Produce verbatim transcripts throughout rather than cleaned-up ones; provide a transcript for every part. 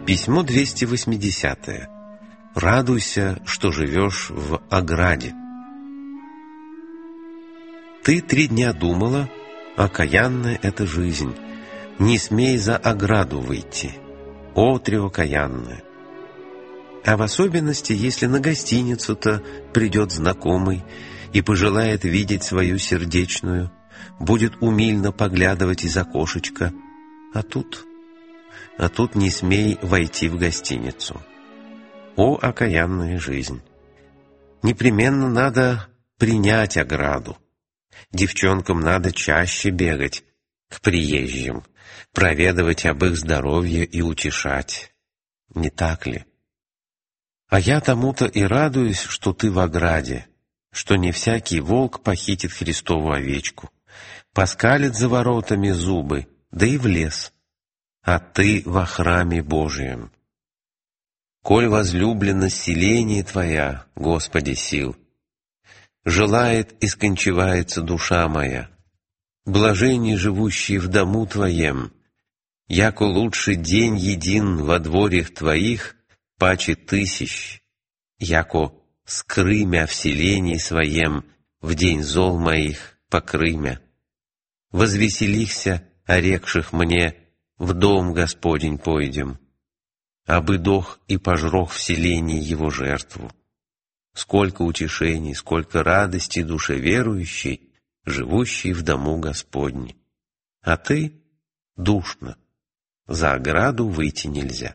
Письмо двести восьмидесятое. Радуйся, что живешь в ограде. Ты три дня думала, окаянная эта жизнь, не смей за ограду выйти, о тревокаянная. А в особенности, если на гостиницу-то придет знакомый и пожелает видеть свою сердечную, будет умильно поглядывать из окошечка, а тут... А тут не смей войти в гостиницу. О, окаянная жизнь! Непременно надо принять ограду. Девчонкам надо чаще бегать к приезжим, проведывать об их здоровье и утешать. Не так ли? А я тому-то и радуюсь, что ты в ограде, что не всякий волк похитит Христову овечку, поскалит за воротами зубы, да и в лес. А ты во храме Божием. Коль возлюблено селение Твоя, Господи сил, желает и скончивается душа моя. Блаженние, живущие в дому Твоем, яко лучший день един во дворях Твоих, паче тысяч, яко скры мя в селении Своем в день зол моих покры мя. Возвеселихся, орекших мне, в дом Господень пойдем, абы дох и пожрох в селении его жертву. Сколько утешений, сколько радости душе верующей, живущей в дому Господне. А ты душно, за ограду выйти нельзя.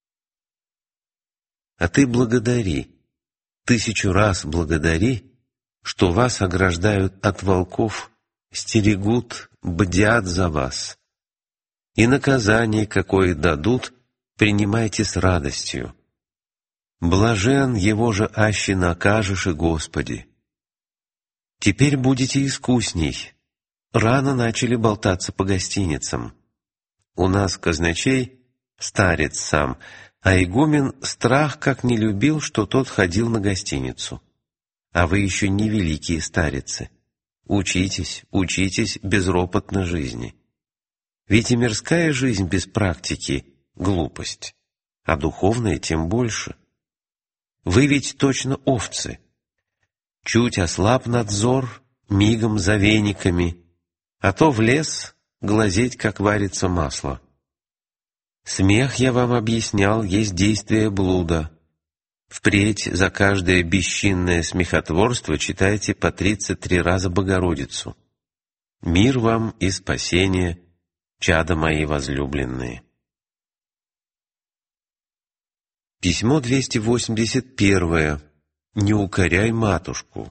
А ты благодари, тысячу раз благодари, что вас ограждают от волков, стерегут, бдят за вас. И наказание, какое дадут, принимайте с радостью. Блажен его же аще накажешь и Господи. Теперь будете искусней. Рано начали болтаться по гостиницам. У нас казначей старец сам, а игумен страх как не любил, что тот ходил на гостиницу. А вы еще не великие старицы. Учитесь, учитесь безропотно жизни. Ведь и мирская жизнь без практики — глупость, а духовная тем больше. Вы ведь точно овцы. Чуть ослаб надзор, мигом за вениками, а то в лес глазеть, как варится масло. Смех, я вам объяснял, есть действие блуда. Впредь за каждое бесчинное смехотворство читайте по тридцать три раза Богородицу. Мир вам и спасение, чада мои возлюбленные. Письмо двести восемьдесят первое. Не укоряй матушку.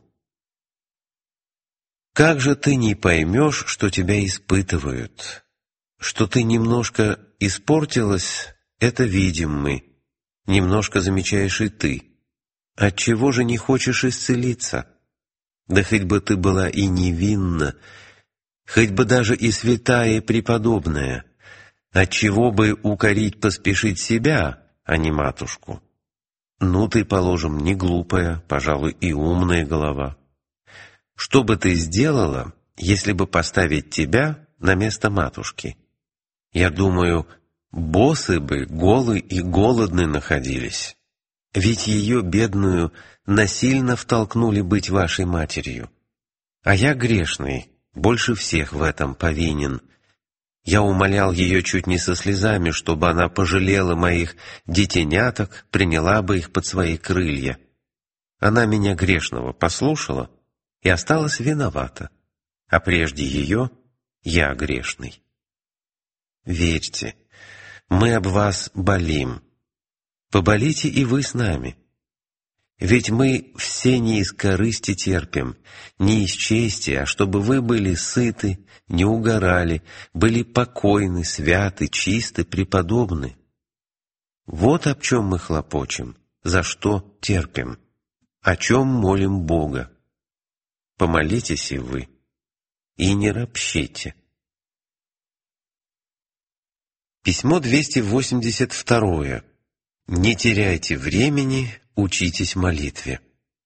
Как же ты не поймешь, что тебя испытывают? Что ты немножко испортилась, это видим мы. Немножко замечаешь и ты. Отчего же не хочешь исцелиться? Да хоть бы ты была и невинна, хоть бы даже и святая и преподобная, отчего бы укорить поспешить себя, а не матушку? Ну, ты, положим, не глупая, пожалуй, и умная голова. Что бы ты сделала, если бы поставить тебя на место матушки? Я думаю, босы бы голы и голодны находились. Ведь ее, бедную, насильно втолкнули быть вашей матерью. А я грешный, больше всех в этом повинен. Я умолял ее чуть не со слезами, чтобы она пожалела моих детеняток, приняла бы их под свои крылья. Она меня грешного послушала и осталась виновата, а прежде ее я грешный. Верьте, мы об вас болим. Поболите и вы с нами. Ведь мы все не из корысти терпим, не из чести, а чтобы вы были сыты, не угорали, были покойны, святы, чисты, преподобны. Вот об чем мы хлопочем, за что терпим, о чем молим Бога. Помолитесь и вы, и не ропщите. Письмо двести восемьдесят второе. Не теряйте времени, учитесь молитве.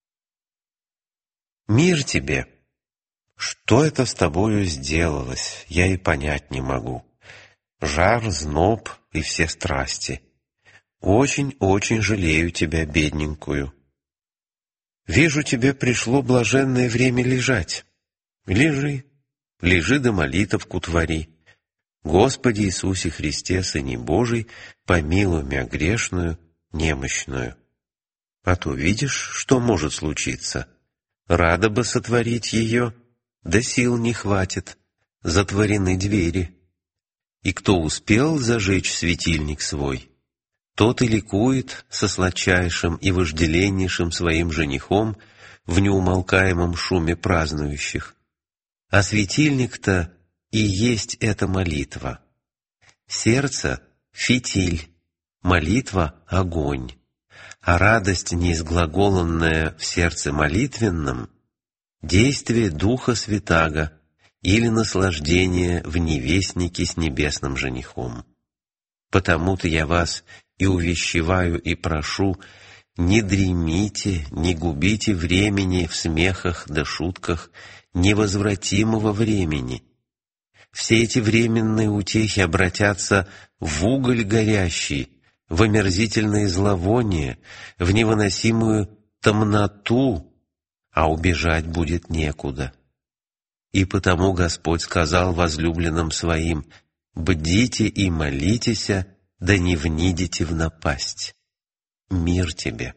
Мир тебе! Что это с тобою сделалось, я и понять не могу. Жар, зноб и все страсти. очень-очень жалею тебя, бедненькую. Вижу, тебе пришло блаженное время лежать. Лежи, лежи да молитовку твори. Господи Иисусе Христе, Сыне Божий, помилуй мя грешную, немощную. А то видишь, что может случиться. Рада бы сотворить ее, да сил не хватит, затворены двери. И кто успел зажечь светильник свой, тот и ликует со сладчайшим и вожделеннейшим своим женихом в неумолкаемом шуме празднующих. А светильник-то и есть эта молитва. Сердце — фитиль, молитва — огонь, а радость, неизглаголанная в сердце молитвенном, действие Духа Святаго или наслаждение в невестнике с небесным женихом. Потому-то я вас и увещеваю и прошу, не дремите, не губите времени в смехах да шутках невозвратимого времени. Все эти временные утехи обратятся в уголь горящий, в омерзительное зловоние, в невыносимую томноту, а убежать будет некуда. И потому Господь сказал возлюбленным своим: «Бдите и молитесь, да не внидите в напасть. Мир тебе».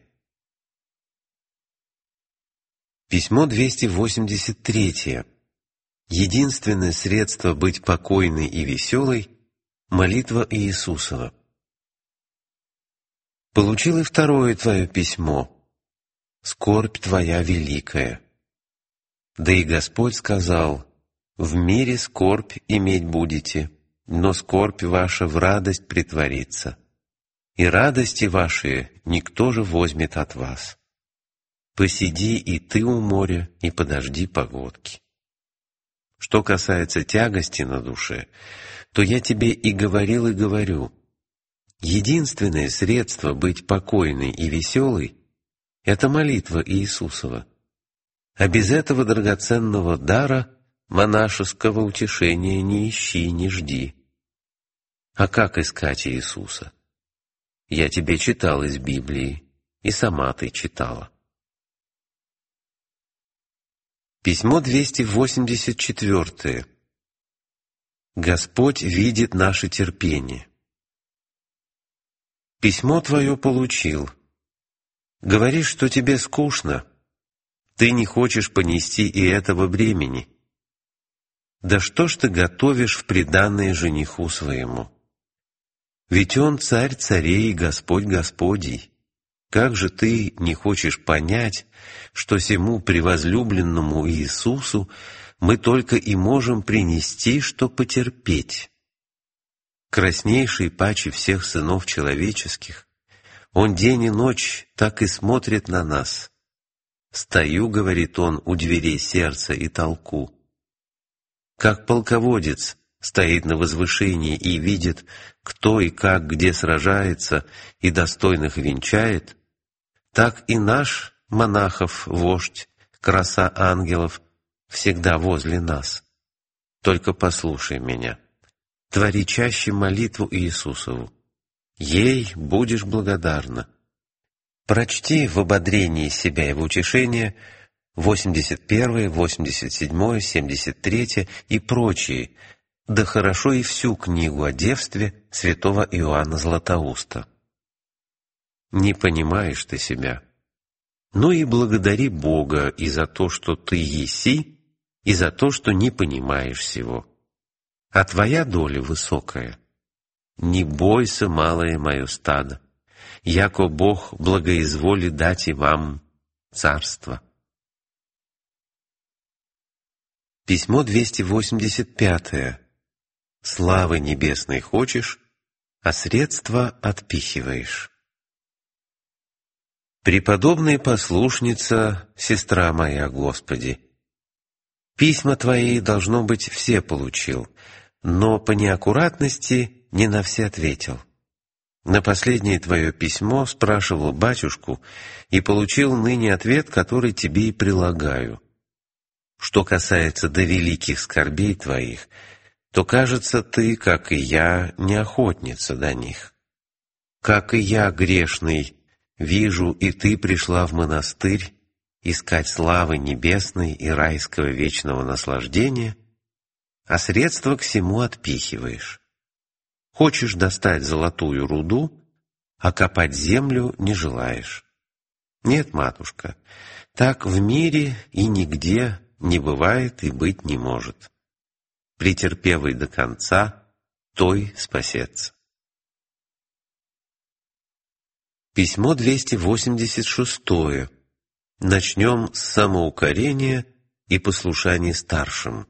Письмо двести восемьдесят три. Единственное средство быть покойной и веселой — молитва Иисусова. Получил и второе твое письмо. Скорбь твоя великая. Да и Господь сказал: «В мире скорбь иметь будете, но скорбь ваша в радость претворится, и радости ваши никто же возьмет от вас. Посиди и ты у моря, и подожди погодки». Что касается тягости на душе, то я тебе и говорил, и говорю: единственное средство быть покойной и веселой — это молитва Иисусова. А без этого драгоценного дара монашеского утешения не ищи, не жди. А как искать Иисуса? Я тебе читал из Библии, и сама ты читала. Письмо двести восемьдесят четыре. Господь видит наше терпение. Письмо твое получил. Говоришь, что тебе скучно. Ты не хочешь понести и этого бремени. Да что ж ты готовишь в приданое жениху своему? Ведь он царь царей и Господь Господий. Как же ты не хочешь понять, что сему превозлюбленному Иисусу мы только и можем принести, что потерпеть? Краснейший паче всех сынов человеческих, он день и ночь так и смотрит на нас. «Стою, — говорит он, — у дверей сердца и толку». Как полководец стоит на возвышении и видит, кто и как где сражается и достойных венчает, так и наш монахов вождь, краса ангелов, всегда возле нас. Только послушай меня. Твори чаще молитву Иисусову. Ей будешь благодарна. Прочти в ободрении себя и в утешение восемьдесят первое, восемьдесят седьмое, семьдесят третье и прочие, да хорошо и всю книгу о девстве святого Иоанна Златоуста. Не понимаешь ты себя? Ну и благодари Бога и за то, что ты еси, и за то, что не понимаешь всего. А твоя доля высокая. Не бойся, малое мое стадо, яко Бог благоизволит дать и вам царство. Письмо двести восемьдесят пять. Славы небесной хочешь, а средства отпихиваешь. Преподобная послушница, сестра моя, Господи, письма твои, должно быть, все получил, но по неаккуратности не на все ответил. На последнее твое письмо спрашивал батюшку и получил ныне ответ, который тебе и прилагаю. Что касается до великих скорбей твоих, то, кажется, ты, как и я, не охотница до них. как и я, грешный, вижу, и ты пришла в монастырь искать славы небесной и райского вечного наслаждения, а средства к всему отпихиваешь. Хочешь достать золотую руду, а копать землю не желаешь. Нет, матушка, так в мире и нигде не бывает и быть не может. Претерпевый до конца, той спасется. Письмо двести восемьдесят шесть. Начнем с самоукорения и послушания старшим.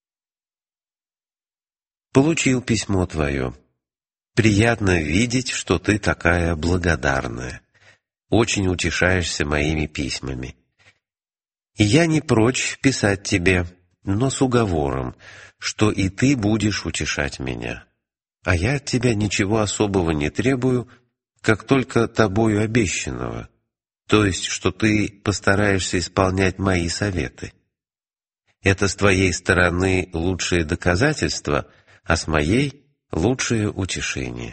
Получил письмо твое. Приятно видеть, что ты такая благодарная. Очень утешаешься моими письмами. И я не прочь писать тебе, но с уговором, что и ты будешь утешать меня. А я от тебя ничего особого не требую, как только тобою обещанного, то есть, что ты постараешься исполнять мои советы. Это с твоей стороны лучшее доказательство, а с моей — лучшее утешение.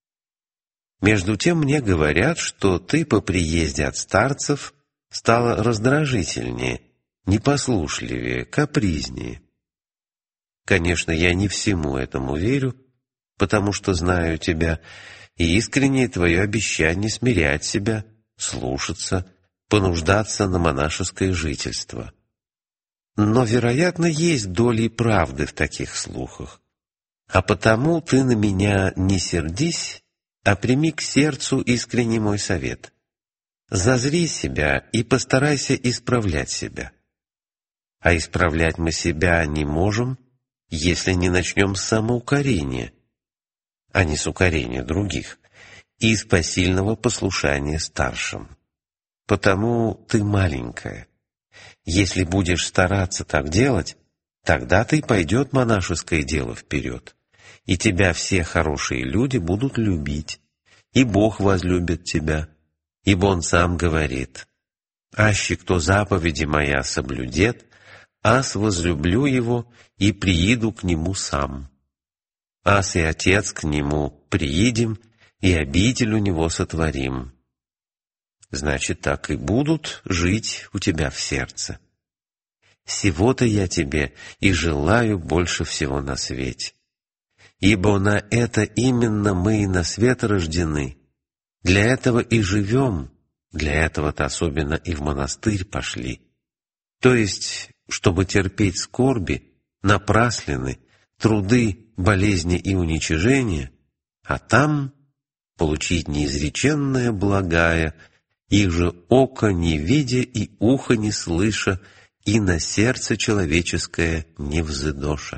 Между тем мне говорят, что ты по приезде от старцев стала раздражительнее, непослушливее, капризнее. Конечно, я не всему этому верю, потому что знаю тебя, и искреннее твое обещание смирять себя, слушаться, понуждаться на монашеское жительство. Но, вероятно, есть доли правды в таких слухах. А потому ты на меня не сердись, а прими к сердцу искренний мой совет. Зазри себя и постарайся исправлять себя. А исправлять мы себя не можем, если не начнем с самоукорения, а не с укорения других, и с посильного послушания старшим. Потому ты маленькая. Если будешь стараться так делать, тогда-то и пойдет монашеское дело вперед, и тебя все хорошие люди будут любить, и Бог возлюбит тебя, ибо Он сам говорит: «Аще кто заповеди моя соблюдет, аз возлюблю его и прииду к нему сам. Аз и Отец к нему приидем, и обитель у него сотворим». Значит, так и будут жить у тебя в сердце. Сего-то я тебе и желаю больше всего на свете. Ибо на это именно мы и на свет рождены. Для этого и живем, для этого-то особенно и в монастырь пошли. То есть, чтобы терпеть скорби, напраслины, труды, болезни и уничижения, а там получить неизреченное благая, их же око не видя и ухо не слыша, и на сердце человеческое не взыдоша.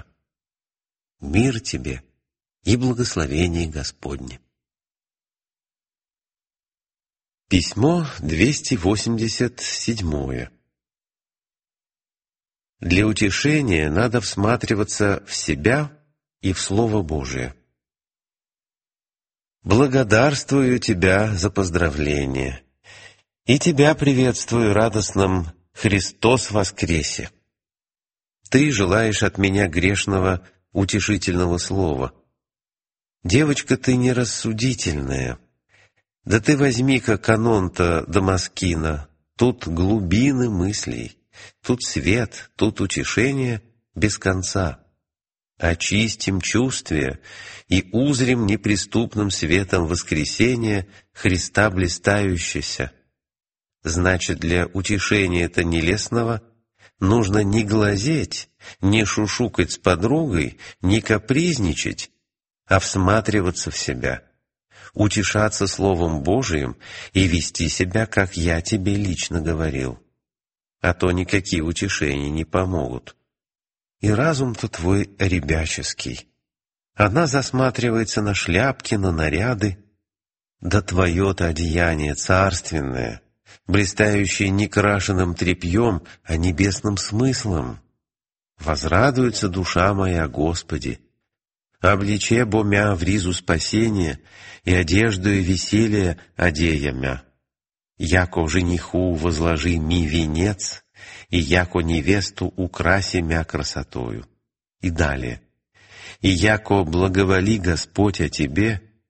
Мир тебе и благословение Господне. Письмо двести восемьдесят семь. Для утешения надо всматриваться в себя и в Слово Божие. Благодарствую тебя за поздравление, и тебя приветствую радостным «Христос воскресе». Ты желаешь от меня грешного утешительного слова. Девочка ты нерассудительная. Да ты возьми-ка канон-то Дамаскина, тут глубины мыслей, тут свет, тут утешение без конца. Очистим чувствия и узрим неприступным светом воскресения Христа блистающегося. Значит, для утешения-то нелестного нужно не глазеть, не шушукать с подругой, не капризничать, а всматриваться в себя, утешаться Словом Божиим и вести себя, как я тебе лично говорил. А то никакие утешения не помогут. И разум-то твой ребяческий. Она засматривается на шляпки, на наряды. Да твое-то одеяние царственное, блистающее не крашеным тряпьем, а небесным смыслом. Возрадуется душа моя Господи. Обличе бо мя в ризу спасения и одеждою веселья одея мя. Яко жениху возложи ми венец, и яко невесту украси мя красотою. И далее. И яко благоволи Господь о тебе,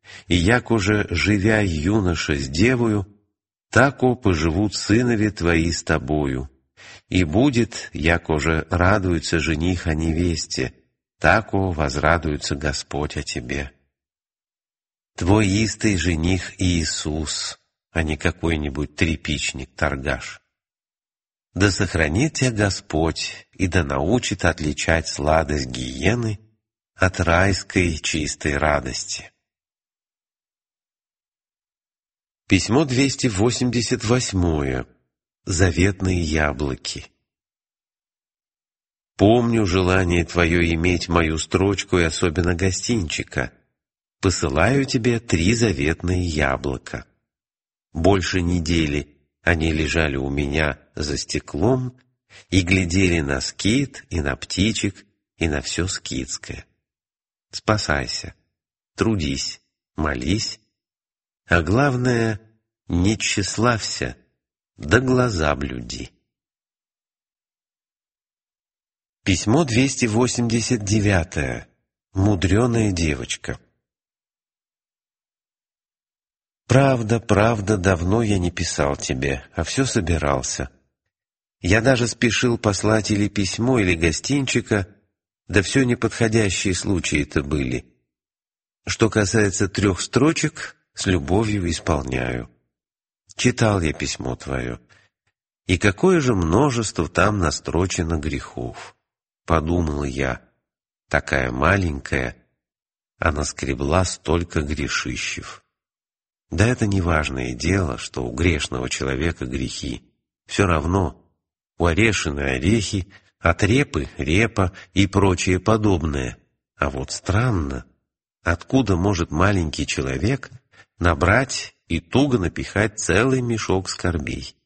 и як уже живя юноша с девою, тако поживут сынови твои с тобою. И будет, як уже радуется жених о невесте, тако возрадуется Господь о тебе. Твой истый жених Иисус, а не какой-нибудь тряпичник-торгаш. Да сохранит тебя Господь и да научит отличать сладость гиены от райской чистой радости. Письмо двести восемьдесят восемь. Заветные яблоки. Помню желание твое иметь мою строчку и особенно гостинчика. Посылаю тебе три заветные яблока. Больше недели они лежали у меня за стеклом и глядели на скит, и на птичек, и на все скитское. Спасайся, трудись, молись, а главное, не тщеславься, да глаза блюди. Письмо двести восемьдесят девять. Мудреная девочка. Правда, правда, давно я не писал тебе, а все собирался. Я даже спешил послать или письмо, или гостинчика, да все неподходящие случаи-то были. Что касается трех строчек, с любовью исполняю. Читал я письмо твое, и какое же множество там настрочено грехов. Подумал я, такая маленькая, а наскребла столько грешищев. Да это не важное дело, что у грешного человека грехи. Все равно у орешины орехи, от репы репа и прочее подобное. А вот странно, откуда может маленький человек набрать и туго напихать целый мешок скорбей?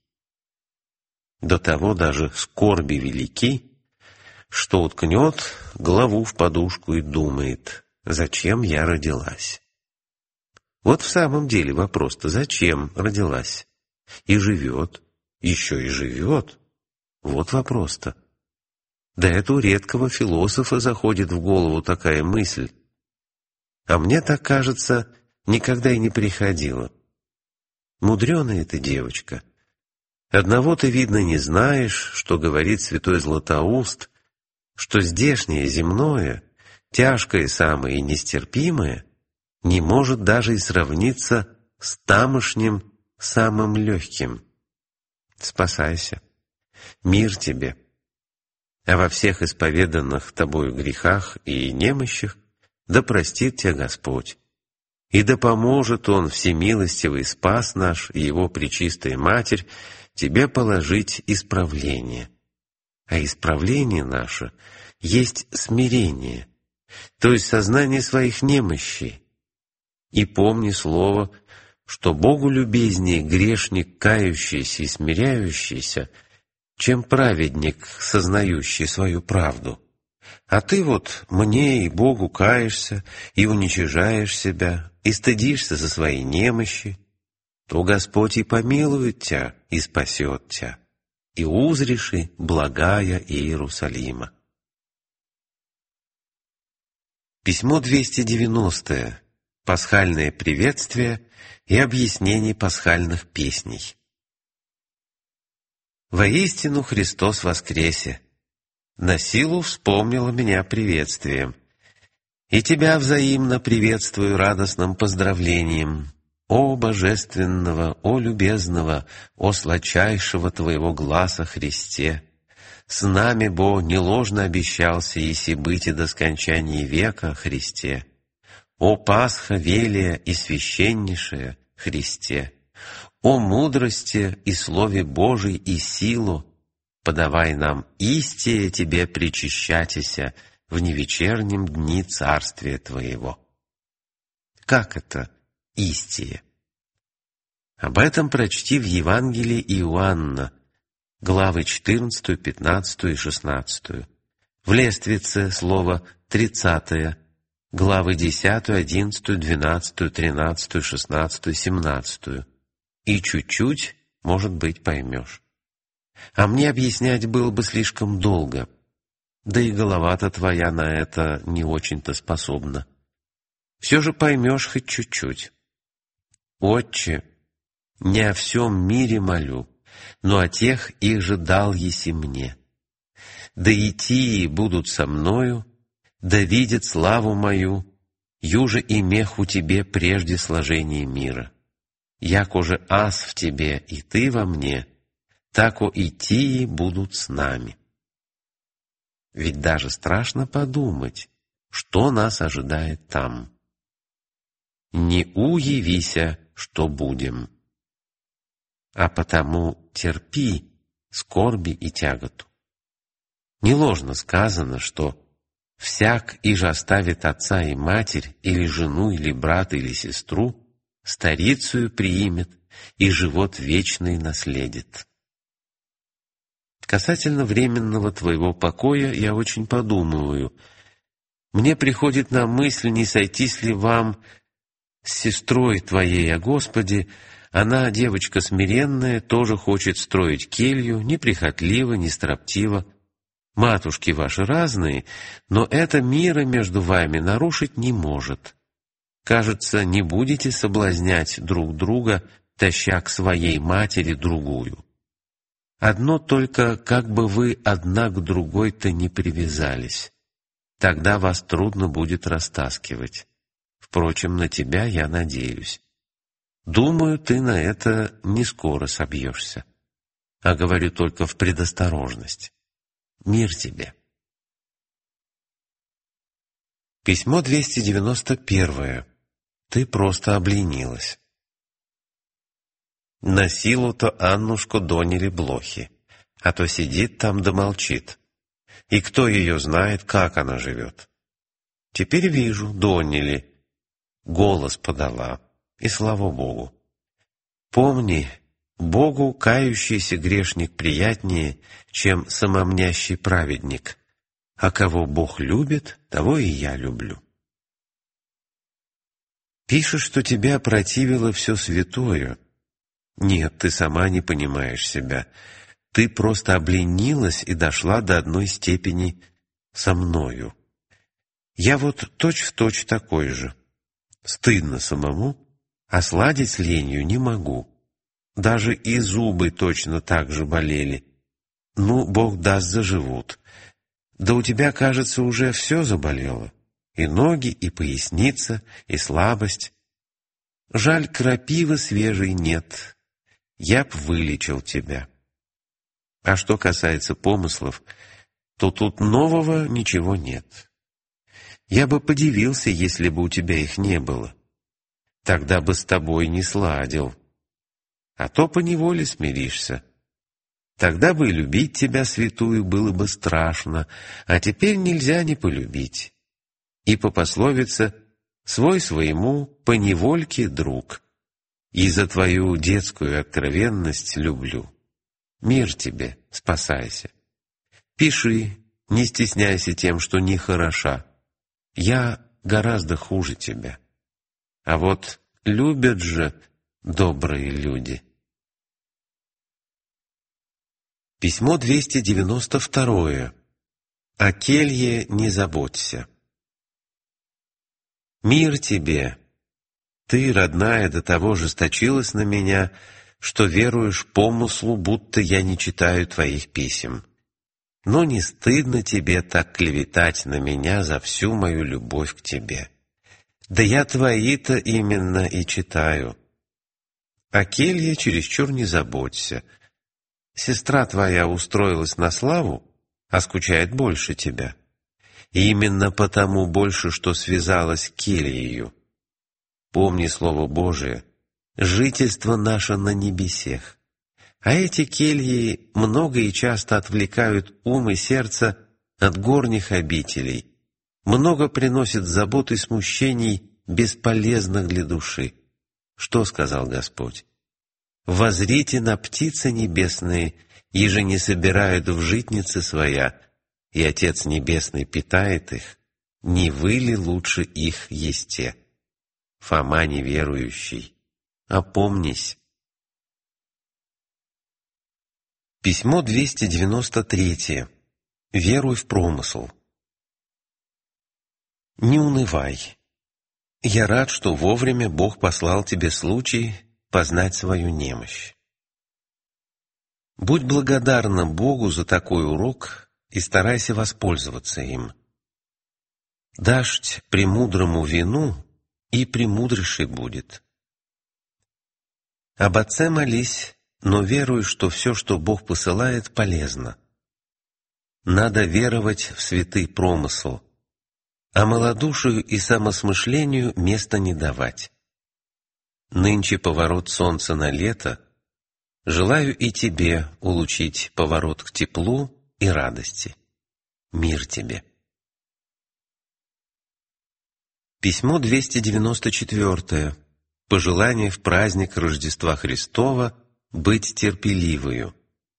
До того даже скорби велики, что уткнет голову в подушку и думает, зачем я родилась. Вот в самом деле вопрос-то, зачем родилась? И живет, еще и живет. Вот вопрос-то. Да это у редкого философа заходит в голову такая мысль. А мне так кажется, никогда и не приходило. Мудреная ты девочка. Одного ты, видно, не знаешь, что говорит святой Златоуст, что здешнее земное, тяжкое самое и нестерпимое, не может даже и сравниться с тамошним самым легким. Спасайся. Мир тебе. А во всех исповеданных тобою грехах и немощах да простит тебя Господь. И да поможет Он, всемилостивый Спас наш и Его Пречистая Матерь, тебе положить исправление. А исправление наше есть смирение, то есть сознание своих немощей. И помни слово, что Богу любезнее грешник, кающийся и смиряющийся, чем праведник, сознающий свою правду. А ты вот мне и Богу каешься, и уничижаешь себя, и стыдишься за свои немощи, то Господь и помилует тебя, и спасет тебя, и узришь и благая Иерусалима. Письмо двести девяностое. Пасхальное приветствие и объяснение пасхальных песней. Воистину Христос воскресе! На силу вспомнила меня приветствием. И тебя взаимно приветствую радостным поздравлением. О божественного, о любезного, о сладчайшего твоего гласа Христе! С нами, Бо, не ложно обещался, еси быть и до скончания века Христе. О Пасха велия и священнейшая Христе! О мудрости и Слове Божий и силу! Подавай нам истие Тебе причащатися в невечернем дни Царствия Твоего. Как это истие? Об этом прочти в Евангелии Иоанна, главы четырнадцатую, пятнадцатую и шестнадцатую. В Лествице слово тридцатое, главы десятую, одиннадцатую, двенадцатую, тринадцатую, шестнадцатую, семнадцатую. И чуть-чуть, может быть, поймешь. А мне объяснять было бы слишком долго, да и голова-то твоя на это не очень-то способна. все же поймешь хоть чуть-чуть. Отче, не о всем мире молю, но о тех их же дал еси мне. Да и тии будут со мною, да видят славу мою, юже и мех у тебе прежде сложения мира. Яко же аз в тебе, и ты во мне, тако и тии будут с нами. Ведь даже страшно подумать, что нас ожидает там. Не уявися, что будем, а потому терпи скорби и тяготу. Не ложно сказано, что всяк, иже оставит отца и матерь, или жену, или брата, или сестру, старицею приимет и живот вечный наследит. Касательно временного твоего покоя я очень подумываю. Мне приходит на мысль, не сойтись ли вам с сестрой твоей о Господе. Она, девочка смиренная, тоже хочет строить келью, неприхотлива, не строптива. Матушки ваши разные, но это мира между вами нарушить не может. Кажется, не будете соблазнять друг друга, таща к своей матери другую. Одно только, как бы вы одна к другой-то не привязались. Тогда вас трудно будет растаскивать. Впрочем, на тебя я надеюсь. Думаю, ты на это не скоро собьешься. А говорю только в предосторожность. Мир тебе. Письмо двести девяносто первое. Ты просто обленилась. На силу-то Аннушку доняли блохи, а то сидит там да молчит. И кто ее знает, как она живет. Теперь вижу, доняли. Голос подала, и слава Богу. Помни, Богу кающийся грешник приятнее, чем самомнящий праведник, а кого Бог любит, того и я люблю. Пишешь, что тебя противило все святое. Нет, ты сама не понимаешь себя. Ты просто обленилась и дошла до одной степени со мною. Я вот точь-в-точь такой же. Стыдно самому, а сладить с ленью не могу. Даже и зубы точно так же болели. Ну, Бог даст, заживут. Да у тебя, кажется, уже все заболело. И ноги, и поясница, и слабость. Жаль, крапивы свежей нет. Я б вылечил тебя. А что касается помыслов, то тут нового ничего нет. Я бы подивился, если бы у тебя их не было. Тогда бы с тобой не сладил. А то поневоле смиришься. Тогда бы и любить тебя, святую, было бы страшно, а теперь нельзя не полюбить. И по пословице «свой своему поневольке друг». И за твою детскую откровенность люблю. Мир тебе, спасайся. Пиши, не стесняйся тем, что не хороша. Я гораздо хуже тебя. А вот любят же добрые люди. Письмо двести девяносто второе. О келье не заботься. Мир тебе. Ты, родная, до того жесточилась на меня, что веруешь помыслу, будто я не читаю твоих писем. Но не стыдно тебе так клеветать на меня за всю мою любовь к тебе. Да я твои-то именно и читаю. О келье чересчур не заботься. Сестра твоя устроилась на славу, а скучает больше тебя. И именно потому больше, что связалась кельею. Помни слово Божие, жительство наше на небесех. А эти кельи много и часто отвлекают ум и сердце от горних обителей, много приносят забот и смущений, бесполезных для души. Что сказал Господь? «Возрите на птицы небесные, еже не собирают в житницы своя, и Отец Небесный питает их, не вы ли лучше их есте?» Фома неверующий, опомнись. Письмо двести девяносто третье. Веруй в промысл. Не унывай. Я рад, что вовремя Бог послал тебе случай познать свою немощь. Будь благодарна Богу за такой урок и старайся воспользоваться им. Дашь премудрому вину, и премудрейший будет. Об отце молись, но веруй, что все, что Бог посылает, полезно. Надо веровать в святый промысл, а малодушию и самосмышлению места не давать. Нынче поворот солнца на лето, желаю и тебе улучить поворот к теплу и радости. Мир тебе. Письмо двести девяносто четыре. Пожелание в праздник Рождества Христова быть терпеливою.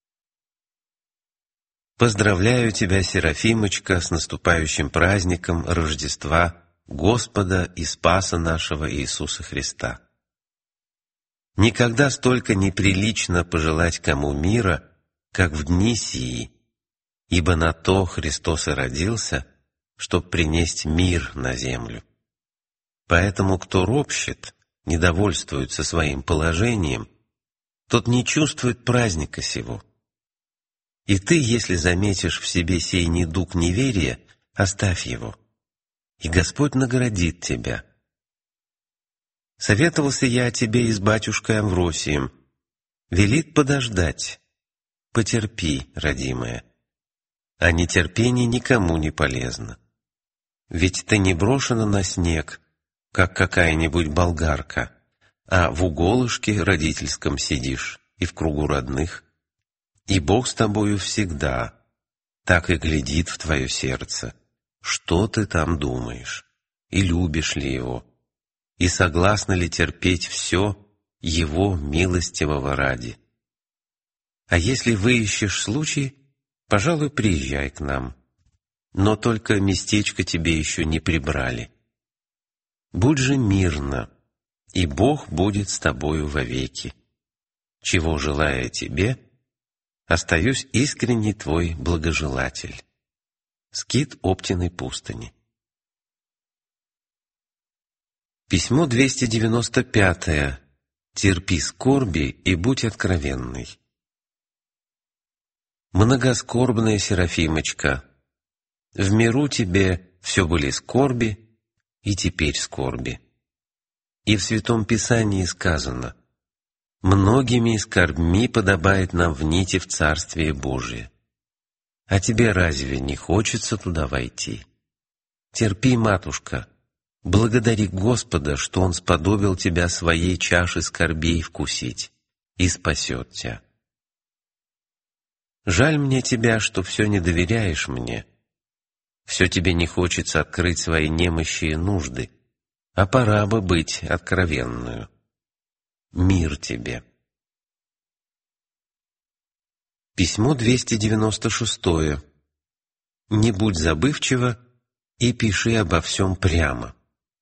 Поздравляю тебя, Серафимочка, с наступающим праздником Рождества Господа и Спаса нашего Иисуса Христа. Никогда столько неприлично пожелать кому мира, как в дни сии, ибо на то Христос и родился, чтоб принесть мир на землю. Поэтому, кто ропщет, недовольствуется своим положением, тот не чувствует праздника сего. И ты, если заметишь в себе сей недуг неверия, оставь его, и Господь наградит тебя. Советовался я о тебе и с батюшкой Амвросием. Велит подождать. Потерпи, родимая. А нетерпение никому не полезно. Ведь ты не брошена на снег, как какая-нибудь болгарка, а в уголышке родительском сидишь и в кругу родных. И Бог с тобою всегда, так и глядит в твое сердце, что ты там думаешь, и любишь ли Его, и согласна ли терпеть все Его милостивого ради. А если выищешь случай, пожалуй, приезжай к нам, но только местечко тебе еще не прибрали. Будь же мирно, и Бог будет с тобою вовеки. Чего желая тебе, остаюсь искренний твой благожелатель. Скит Оптиной пустыни. Письмо двести девяносто пять. Терпи скорби и будь откровенной. Многоскорбная Серафимочка, в миру тебе все были скорби, и теперь скорби. И в Святом Писании сказано: «Многими скорбьми подобает нам внить в Царствие Божие». А тебе разве не хочется туда войти? Терпи, матушка, благодари Господа, что Он сподобил тебя своей чаши скорбей вкусить и спасет тебя. Жаль мне тебя, что все не доверяешь мне. Все тебе не хочется открыть свои немощи и нужды, а пора бы быть откровенную. Мир тебе. Письмо двести девяносто шесть. Не будь забывчива и пиши обо всем прямо.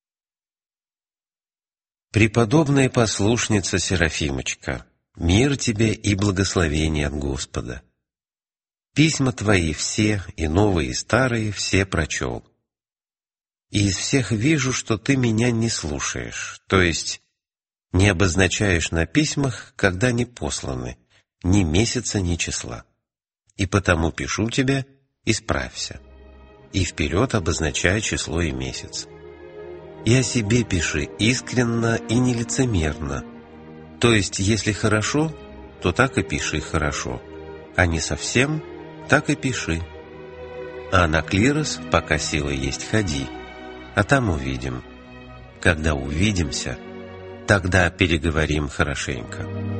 Преподобная послушница Серафимочка, мир тебе и благословение от Господа. Письма твои все, и новые, и старые, все прочел. И из всех вижу, что ты меня не слушаешь, то есть не обозначаешь на письмах, когда не посланы, ни месяца, ни числа. И потому пишу тебе, исправься. И вперед обозначай число и месяц. И о себе пиши искренно и нелицемерно. То есть, если хорошо, то так и пиши хорошо, а не совсем, так и пиши. А на клирос, пока сила есть, ходи, а там увидим. Когда увидимся, тогда переговорим хорошенько.